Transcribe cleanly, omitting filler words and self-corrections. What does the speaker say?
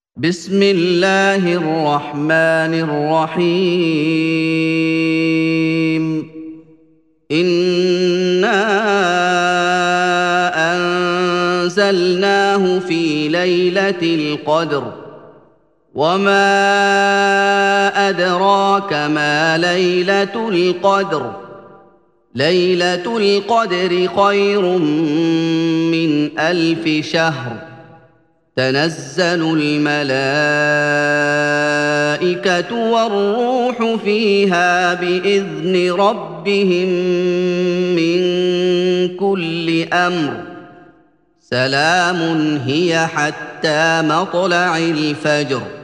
بسم الله الرحمن الرحيم. إنا أنزلناه في ليلة القدر، وما أدراك ما ليلة القدر. ليلة القدر خير من 1000 شهر. تنزل الملائكة والروح فيها بإذن ربهم من كل أمر. سلام هي حتى مطلع الفجر.